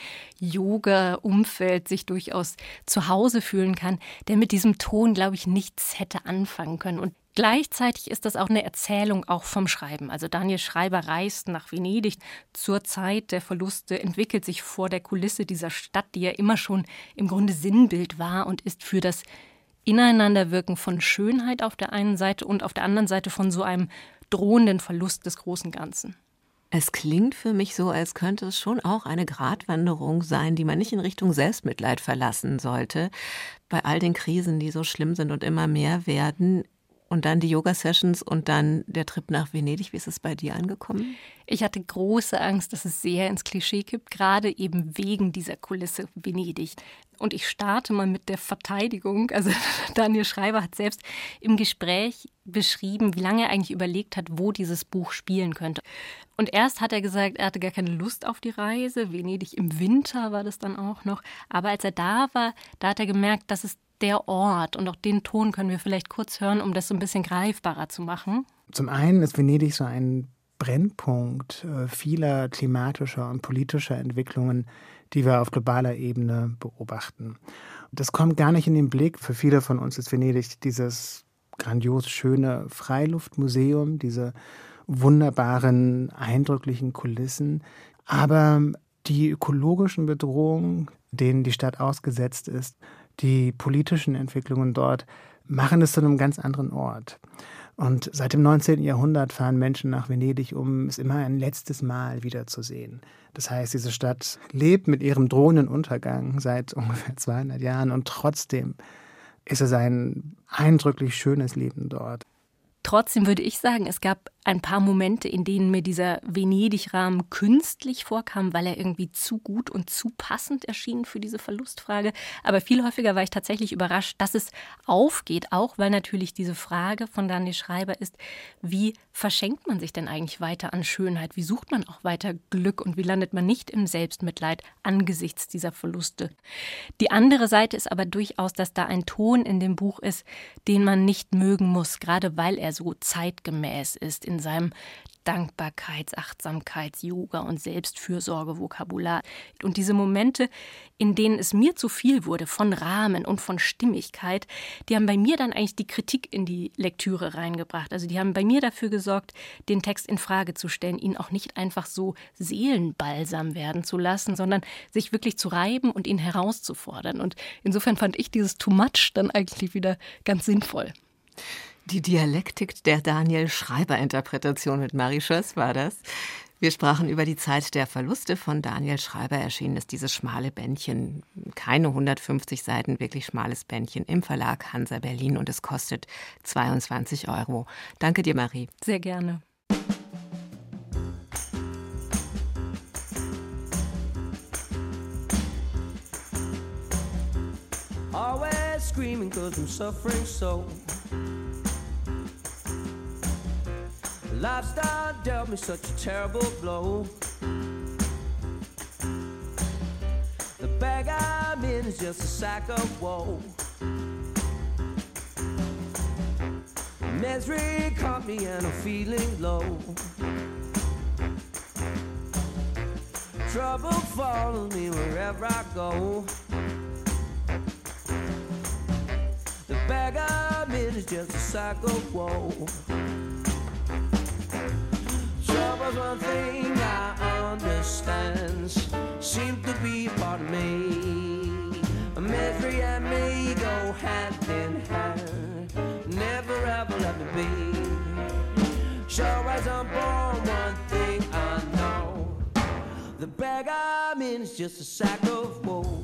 Yoga-Umfeld sich durchaus zu Hause fühlen kann, der mit diesem Ton, glaube ich, nichts hätte anfangen können. Und gleichzeitig ist das auch eine Erzählung auch vom Schreiben. Also Daniel Schreiber reist nach Venedig zur Zeit der Verluste, entwickelt sich vor der Kulisse dieser Stadt, die ja immer schon im Grunde Sinnbild war und ist für das Ineinanderwirken von Schönheit auf der einen Seite und auf der anderen Seite von so einem drohenden Verlust des großen Ganzen. Es klingt für mich so, als könnte es schon auch eine Gratwanderung sein, die man nicht in Richtung Selbstmitleid verlassen sollte. Bei all den Krisen, die so schlimm sind und immer mehr werden. Und dann die Yoga-Sessions und dann der Trip nach Venedig. Wie ist es bei dir angekommen? Ich hatte große Angst, dass es sehr ins Klischee kippt, gerade eben wegen dieser Kulisse Venedig. Und ich starte mal mit der Verteidigung. Also Daniel Schreiber hat selbst im Gespräch beschrieben, wie lange er eigentlich überlegt hat, wo dieses Buch spielen könnte. Und erst hat er gesagt, er hatte gar keine Lust auf die Reise. Venedig im Winter war das dann auch noch. Aber als er da war, da hat er gemerkt, dass es der Ort und auch den Ton können wir vielleicht kurz hören, um das so ein bisschen greifbarer zu machen. Zum einen ist Venedig so ein Brennpunkt vieler klimatischer und politischer Entwicklungen, die wir auf globaler Ebene beobachten. Das kommt gar nicht in den Blick. Für viele von uns ist Venedig dieses grandios schöne Freiluftmuseum, diese wunderbaren, eindrücklichen Kulissen. Aber die ökologischen Bedrohungen, denen die Stadt ausgesetzt ist, die politischen Entwicklungen dort machen es zu einem ganz anderen Ort. Und seit dem 19. Jahrhundert fahren Menschen nach Venedig, um es immer ein letztes Mal wiederzusehen. Das heißt, diese Stadt lebt mit ihrem drohenden Untergang seit ungefähr 200 Jahren und trotzdem ist es ein eindrücklich schönes Leben dort. Trotzdem würde ich sagen, es gab ein paar Momente, in denen mir dieser Venedig-Rahmen künstlich vorkam, weil er irgendwie zu gut und zu passend erschien für diese Verlustfrage. Aber viel häufiger war ich tatsächlich überrascht, dass es aufgeht, auch weil natürlich diese Frage von Daniel Schreiber ist, wie verschenkt man sich denn eigentlich weiter an Schönheit? Wie sucht man auch weiter Glück und wie landet man nicht im Selbstmitleid angesichts dieser Verluste? Die andere Seite ist aber durchaus, dass da ein Ton in dem Buch ist, den man nicht mögen muss, gerade weil er so zeitgemäß ist in seinem Dankbarkeits-, Achtsamkeits-, Yoga- und Selbstfürsorge-Vokabular. Und diese Momente, in denen es mir zu viel wurde von Rahmen und von Stimmigkeit, die haben bei mir dann eigentlich die Kritik in die Lektüre reingebracht. Also die haben bei mir dafür gesorgt, den Text in Frage zu stellen, ihn auch nicht einfach so Seelenbalsam werden zu lassen, sondern sich wirklich zu reiben und ihn herauszufordern. Und insofern fand ich dieses Too Much dann eigentlich wieder ganz sinnvoll. Die Dialektik der Daniel-Schreiber-Interpretation mit Marie Schöss war das. Wir sprachen über die Zeit der Verluste. Von Daniel Schreiber erschienen ist dieses schmale Bändchen, keine 150 Seiten, wirklich schmales Bändchen im Verlag Hansa Berlin und es kostet 22 €. Danke dir, Marie. Sehr gerne. Always screaming 'cause I'm suffering so. Lifestyle dealt me such a terrible blow. The bag I'm in is just a sack of woe. Misery caught me and I'm feeling low. Trouble follows me wherever I go. The bag I'm in is just a sack of woe. 'cause one thing I understand seems to be part of me. Misery and me go hand in hand, never ever let me be. Sure as I'm born, one thing I know, the bag I'm in is just a sack of woe.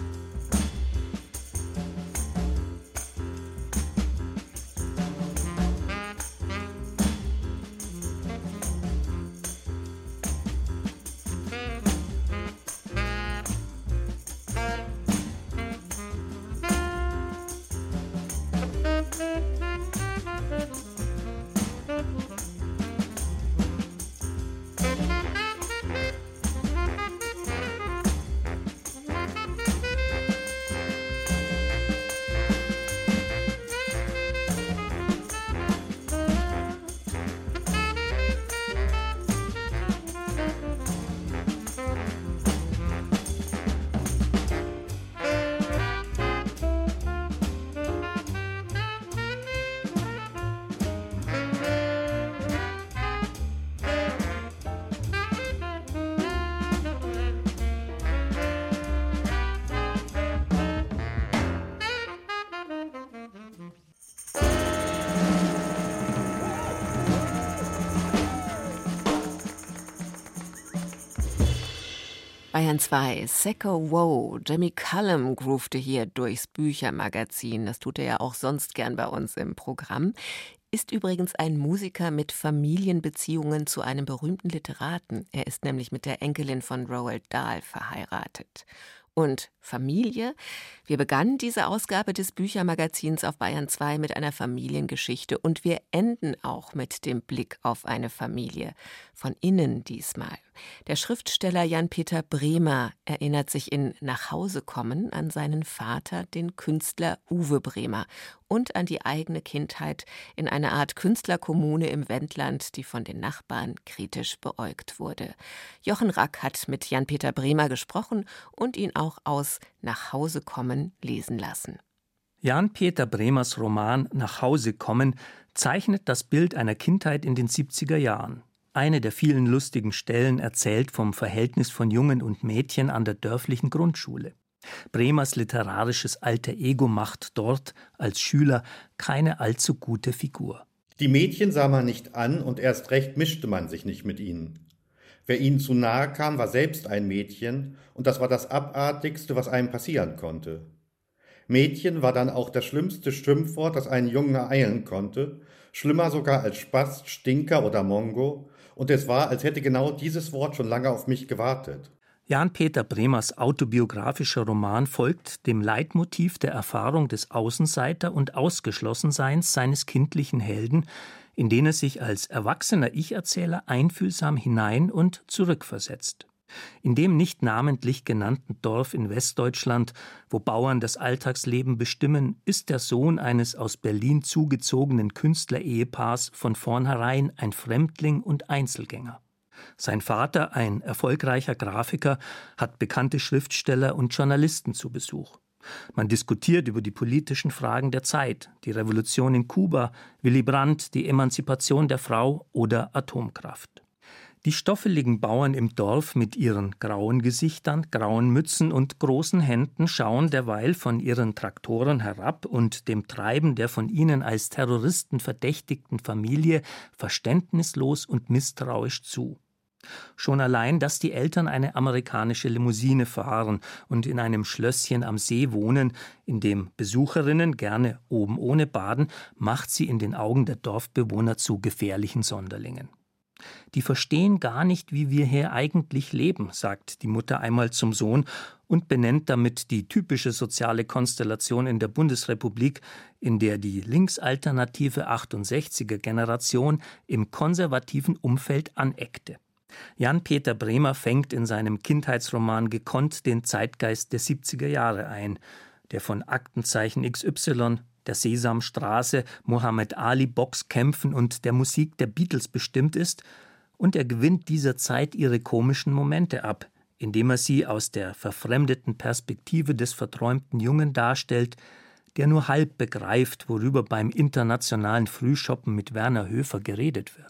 Bayern 2, Sacco Wow, Jimmy Cullum groovte hier durchs Büchermagazin. Das tut er ja auch sonst gern bei uns im Programm. Ist übrigens ein Musiker mit Familienbeziehungen zu einem berühmten Literaten. Er ist nämlich mit der Enkelin von Roald Dahl verheiratet. Und Familie? Wir begannen diese Ausgabe des Büchermagazins auf Bayern 2 mit einer Familiengeschichte und wir enden auch mit dem Blick auf eine Familie. Von innen diesmal. Der Schriftsteller Jan-Peter Bremer erinnert sich in Nach Hause kommen an seinen Vater, den Künstler Uwe Bremer, und an die eigene Kindheit in einer Art Künstlerkommune im Wendland, die von den Nachbarn kritisch beäugt wurde. Jochen Rack hat mit Jan-Peter Bremer gesprochen und ihn auch aus Nach Hause kommen lesen lassen. Jan-Peter Bremers Roman Nach Hause kommen zeichnet das Bild einer Kindheit in den 70er Jahren. Eine der vielen lustigen Stellen erzählt vom Verhältnis von Jungen und Mädchen an der dörflichen Grundschule. Bremers literarisches Alter Ego macht dort als Schüler keine allzu gute Figur. Die Mädchen sah man nicht an und erst recht mischte man sich nicht mit ihnen. Wer ihnen zu nahe kam, war selbst ein Mädchen und das war das Abartigste, was einem passieren konnte. Mädchen war dann auch das schlimmste Schimpfwort, das einen Jungen ereilen konnte, schlimmer sogar als Spast, Stinker oder Mongo, und es war, als hätte genau dieses Wort schon lange auf mich gewartet. Jan-Peter Bremers autobiografischer Roman folgt dem Leitmotiv der Erfahrung des Außenseiter- und Ausgeschlossenseins seines kindlichen Helden, in den er sich als erwachsener Ich-Erzähler einfühlsam hinein und zurückversetzt. In dem nicht namentlich genannten Dorf in Westdeutschland, wo Bauern das Alltagsleben bestimmen, ist der Sohn eines aus Berlin zugezogenen Künstlerehepaars von vornherein ein Fremdling und Einzelgänger. Sein Vater, ein erfolgreicher Grafiker, hat bekannte Schriftsteller und Journalisten zu Besuch. Man diskutiert über die politischen Fragen der Zeit, die Revolution in Kuba, Willy Brandt, die Emanzipation der Frau oder Atomkraft. Die stoffeligen Bauern im Dorf mit ihren grauen Gesichtern, grauen Mützen und großen Händen schauen derweil von ihren Traktoren herab und dem Treiben der von ihnen als Terroristen verdächtigten Familie verständnislos und misstrauisch zu. Schon allein, dass die Eltern eine amerikanische Limousine fahren und in einem Schlösschen am See wohnen, in dem Besucherinnen gerne oben ohne baden, macht sie in den Augen der Dorfbewohner zu gefährlichen Sonderlingen. Die verstehen gar nicht, wie wir hier eigentlich leben, sagt die Mutter einmal zum Sohn und benennt damit die typische soziale Konstellation in der Bundesrepublik, in der die linksalternative 68er-Generation im konservativen Umfeld aneckte. Jan-Peter Bremer fängt in seinem Kindheitsroman gekonnt den Zeitgeist der 70er Jahre ein, der von Aktenzeichen XY, der Sesamstraße, Muhammad Ali Boxkämpfen und der Musik der Beatles bestimmt ist, und er gewinnt dieser Zeit ihre komischen Momente ab, indem er sie aus der verfremdeten Perspektive des verträumten Jungen darstellt, der nur halb begreift, worüber beim internationalen Frühshoppen mit Werner Höfer geredet wird.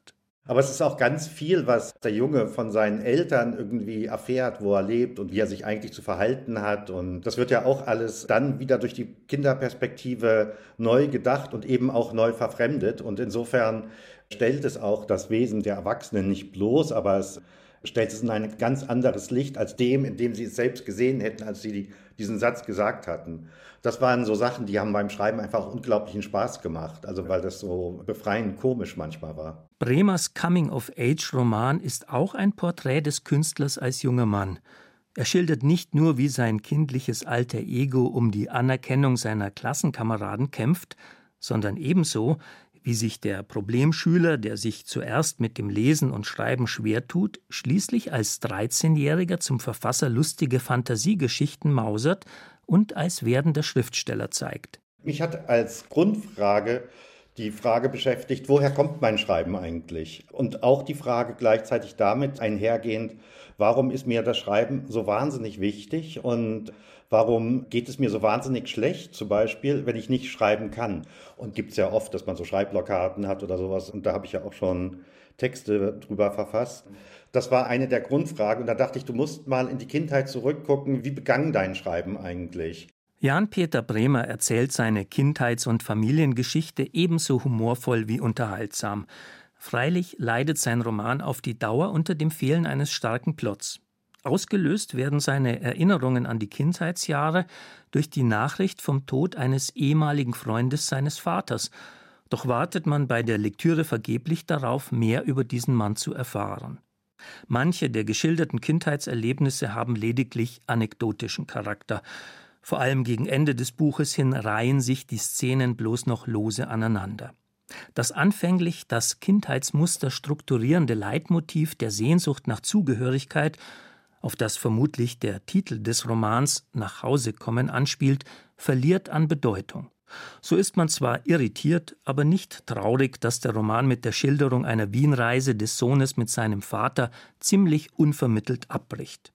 Aber es ist auch ganz viel, was der Junge von seinen Eltern irgendwie erfährt, wo er lebt und wie er sich eigentlich zu verhalten hat. Und das wird ja auch alles dann wieder durch die Kinderperspektive neu gedacht und eben auch neu verfremdet. Und insofern stellt es auch das Wesen der Erwachsenen nicht bloß, aber es stellt es in ein ganz anderes Licht als dem, in dem sie es selbst gesehen hätten, als sie diesen Satz gesagt hatten. Das waren so Sachen, die haben beim Schreiben einfach unglaublichen Spaß gemacht, also weil das so befreiend komisch manchmal war. Bremers Coming-of-Age-Roman ist auch ein Porträt des Künstlers als junger Mann. Er schildert nicht nur, wie sein kindliches alter Ego um die Anerkennung seiner Klassenkameraden kämpft, sondern ebenso, wie sich der Problemschüler, der sich zuerst mit dem Lesen und Schreiben schwer tut, schließlich als 13-Jähriger zum Verfasser lustiger Fantasiegeschichten mausert und als werdender Schriftsteller zeigt. Mich hat als Grundfrage die Frage beschäftigt, woher kommt mein Schreiben eigentlich? Und auch die Frage gleichzeitig damit einhergehend, warum ist mir das Schreiben so wahnsinnig wichtig und warum geht es mir so wahnsinnig schlecht, zum Beispiel, wenn ich nicht schreiben kann? Und gibt es ja oft, dass man so Schreibblockaden hat oder sowas. Und da habe ich ja auch schon Texte drüber verfasst. Das war eine der Grundfragen. Und da dachte ich, du musst mal in die Kindheit zurückgucken. Wie begann dein Schreiben eigentlich? Jan-Peter Bremer erzählt seine Kindheits- und Familiengeschichte ebenso humorvoll wie unterhaltsam. Freilich leidet sein Roman auf die Dauer unter dem Fehlen eines starken Plots. Ausgelöst werden seine Erinnerungen an die Kindheitsjahre durch die Nachricht vom Tod eines ehemaligen Freundes seines Vaters. Doch wartet man bei der Lektüre vergeblich darauf, mehr über diesen Mann zu erfahren. Manche der geschilderten Kindheitserlebnisse haben lediglich anekdotischen Charakter. Vor allem gegen Ende des Buches hin reihen sich die Szenen bloß noch lose aneinander. Das anfänglich das Kindheitsmuster strukturierende Leitmotiv der Sehnsucht nach Zugehörigkeit, auf das vermutlich der Titel des Romans »Nach Hause kommen« anspielt, verliert an Bedeutung. So ist man zwar irritiert, aber nicht traurig, dass der Roman mit der Schilderung einer Wienreise des Sohnes mit seinem Vater ziemlich unvermittelt abbricht.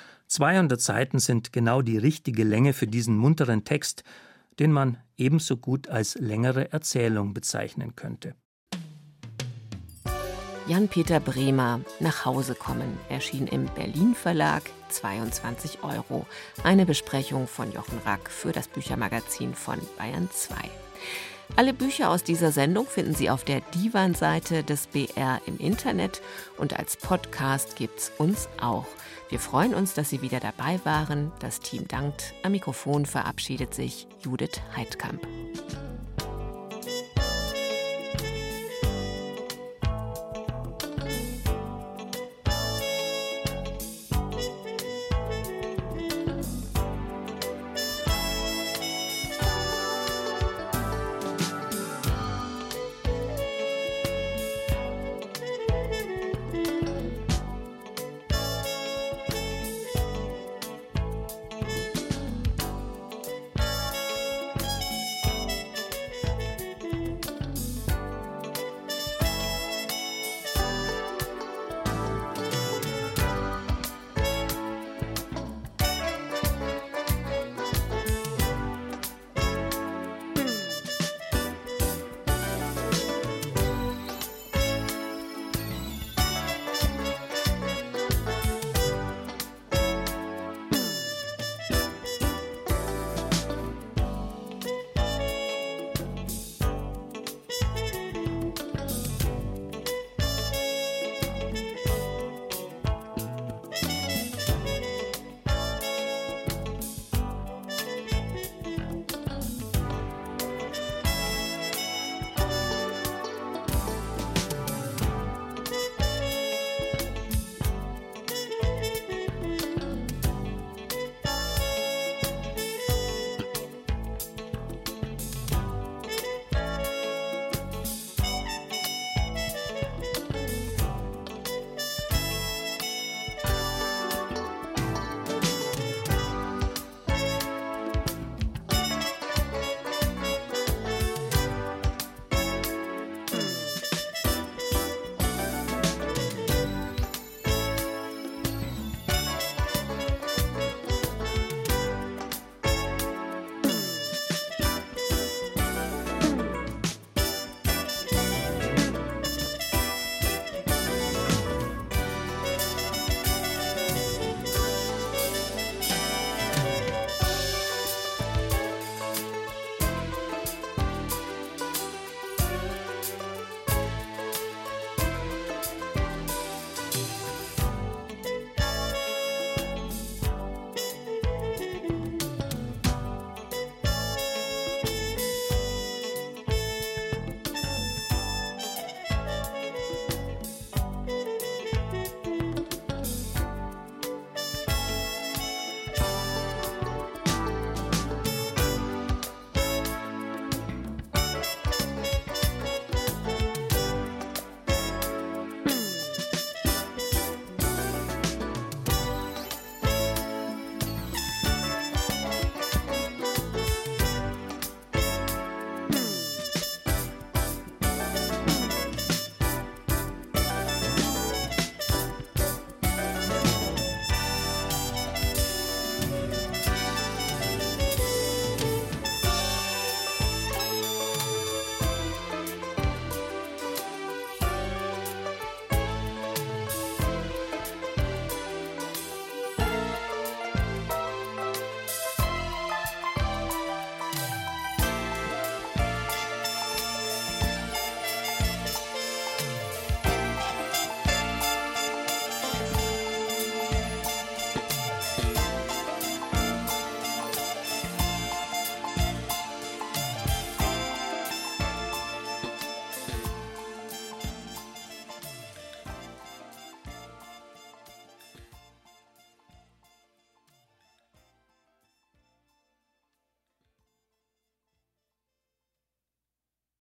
200 Seiten sind genau die richtige Länge für diesen munteren Text, den man ebenso gut als längere Erzählung bezeichnen könnte. Jan-Peter Bremer, Nach Hause kommen, erschien im Berlin Verlag, 22 €. Eine Besprechung von Jochen Rack für das Büchermagazin von Bayern 2. Alle Bücher aus dieser Sendung finden Sie auf der Divan-Seite des BR im Internet und als Podcast gibt's uns auch. Wir freuen uns, dass Sie wieder dabei waren. Das Team dankt. Am Mikrofon verabschiedet sich Judith Heidkamp.